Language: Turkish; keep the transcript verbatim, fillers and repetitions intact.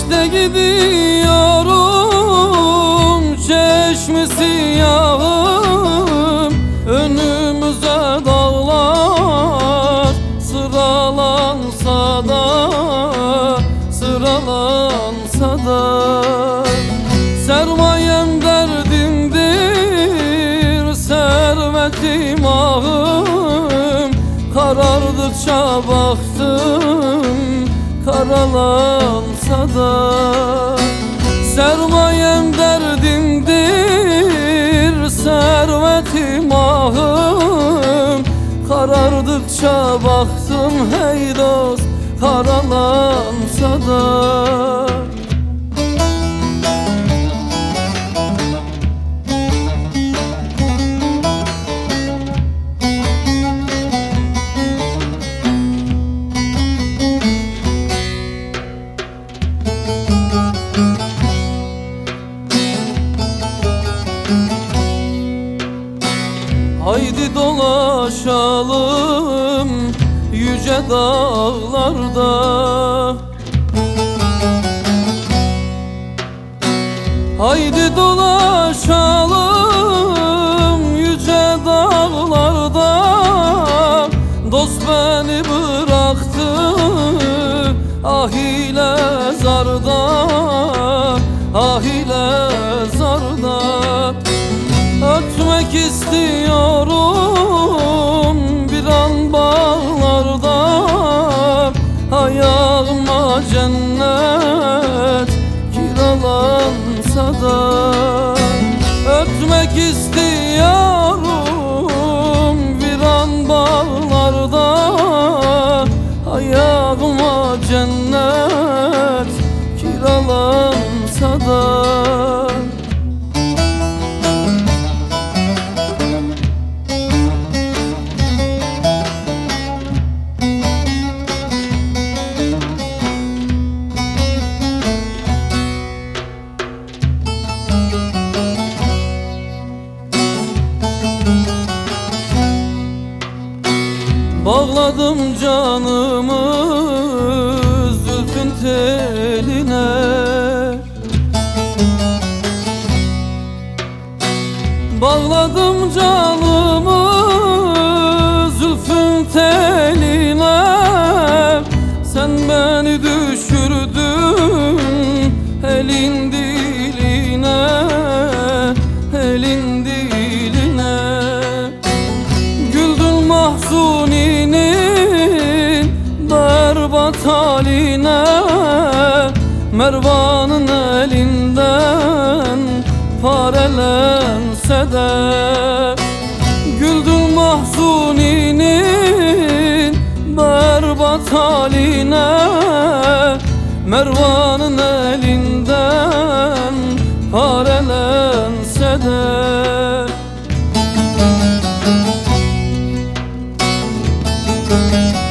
İşte gidiyorum çeşmi siyahım, önümüze dağlar sıralansa da, sıralansa da. Sermayem derdimdir, servetim ahım, karardıkça baktım karalansa da. Sermayem derdimdir, servetim ahım, karardıkça baktım hey dost karalansa da. Haydi dolaşalım yüce dağlarda, haydi dolaşalım yüce dağlarda. Dost beni bıraktı ah ile zarda, ah ile zarda. Ötmek istiyorum bir an bağlarda, ayağıma cennet kiralansa da. Ötmek istiyorum bir an bağlarda, ayağıma cennet kiralansa da. Bağladım canımı zülfün teline, bağladım canımı zülfün teline. Sen beni düşürdün elin diline, elin diline. Güldün Mahzuni'nin berbat haline, Mervan'ın elinden parelense de. Güldün Mahzuni'nin berbat haline, Mervan'ın elinden parelense de.